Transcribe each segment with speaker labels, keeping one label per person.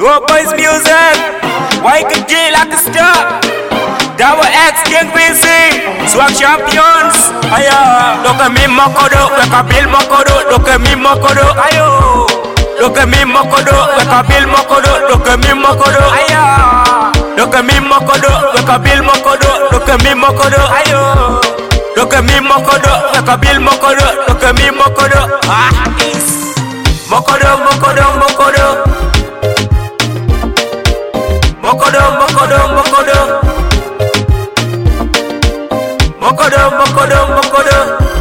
Speaker 1: Dope Boys Music, Wyclef Jean like a star. Double X King BC, Swag Champions. Ayo, look at me mokodo, wake up Bill mokodo, look at me mokodo. Ayo, look at me mokodo, wake up Bill mokodo, look at me mokodo. Ayo, look at me mokodo, wake up Bill mokodo, look at me mokodo. Ayo, look at me mokodo, wake up Bill mokodo, look at me mokodo. Ah, mokodo, mokodo, mokodo. Mokodo, mokodo, mokodo. Mokodo, mokodo, mokodo.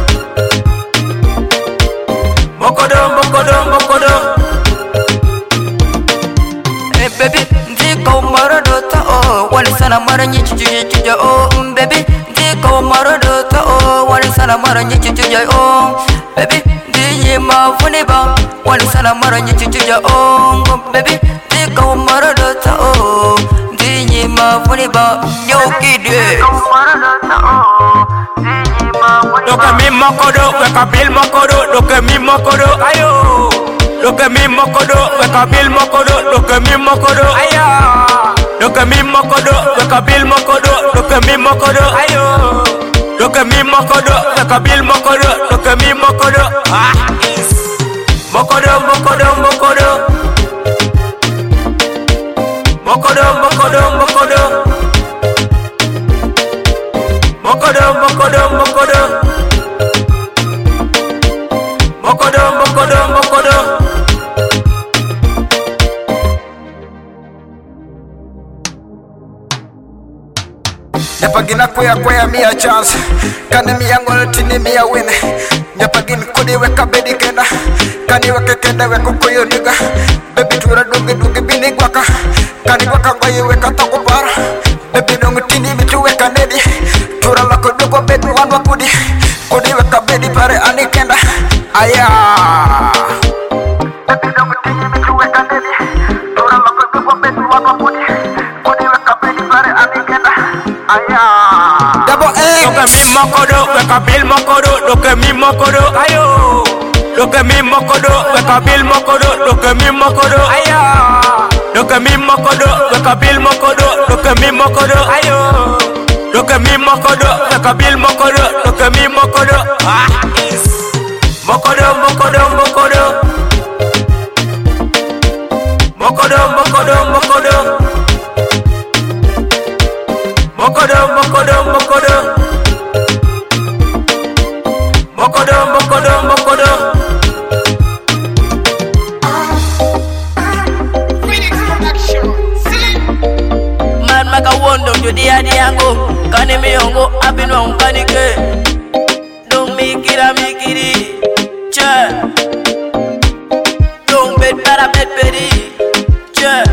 Speaker 1: Mokodo, mokodo, mokodo.
Speaker 2: Hey baby, ndiko marodo ta oh, wali sana mara nyichuja oh, baby, ndiko marodo ta oh, wali sana mara nyichuja oh, baby, ndiye mavuni ba, wali sana mara nyichuja oh, baby, ndiko marodo ta oh, ndiye mavuni ba, nyokide.
Speaker 1: Look at me mokodo, wake up Bill mokodo, look at me mokodo, ayo. Look at me mokodo, wake up Bill mokodo, look at me mokodo, ayo. Look at me mokodo, wake up Bill mokodo, look at me mokodo, ayo. Look at me mokodo, wake up Bill mokodo, look at me mokodo. Ah, mokodo, mokodo, mokodo. Mokodo, mokodo, mokodo. Mokodo, mokodo, mokodo. Mokodo, mokodo, mokodo.
Speaker 3: Nyapagina kwea mia chance kani miyangolo tini miya wine nyapagin kodi weka bedi kenda kani weke kenda weko koyo niga baby tura dugi bini gwaka kani gwaka ngoye weka toko bara baby nungu tini mitu weka nedi tura lako dugo bedi wanwa kudi weka bedi pare ani kenda aya baby nungu tini mitu weka nedi tura lako dugo bedi wanwa kudi weka bedi pare ani kenda aya Double X.
Speaker 1: Look at me mokodo, wake up Bill mokodo, look at me mokodo, ayo. Look at me mokodo, wake up Bill mokodo, look at me mokodo, ayo. Look at me mokodo, wake up Bill mokodo, look at me mokodo, ayo. Look at me mokodo, wake up Bill mokodo, look at me mokodo. Ah, mokodo, mokodo, mokodo. Mokodo, mokodo, mokodo. Mokodo, mokodo, mokodo. Mokodo, mokodo, mokodo.
Speaker 4: Phoenix Production.
Speaker 2: Man maka wondo jodi yango, kani miyongo abino unkanike. Don't mikiri, che. Don't bed para bed pedi, che.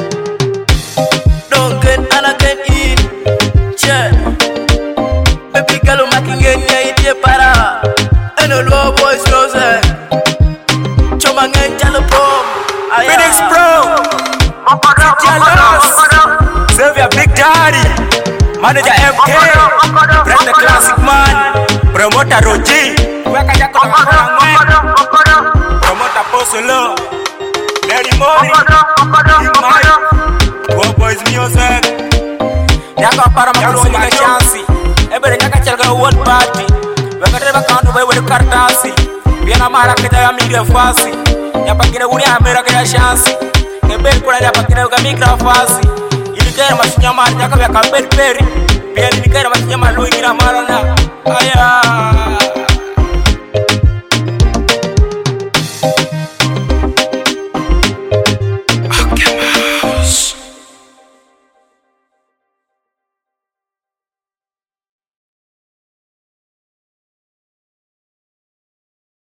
Speaker 2: Don't get anaken in, che. Baby girl making nye para, eno low boys rose. Choma jalo pom,
Speaker 1: Phoenix Pro, Jealous, Xavier Big Daddy, Manager MK, Brand the Classic Man, Promoter Roji, Weka Jako Promoter Posolo, Mary Mori, Big Mike, Dope Boys Music. Nyaka para makurusi nika chansi, ebere nyaka chalga world party. Weka treba kandu bai wale kartasi, Viena mara kita ya media fasi. Nyapa kine uri amera kaya chansi, Nebel kuna nyapa kine uka mikra fasi. Ili kaya masunya mara nyaka weka bed peri, Pia ili kaya masunya malu ingira marana. Aya.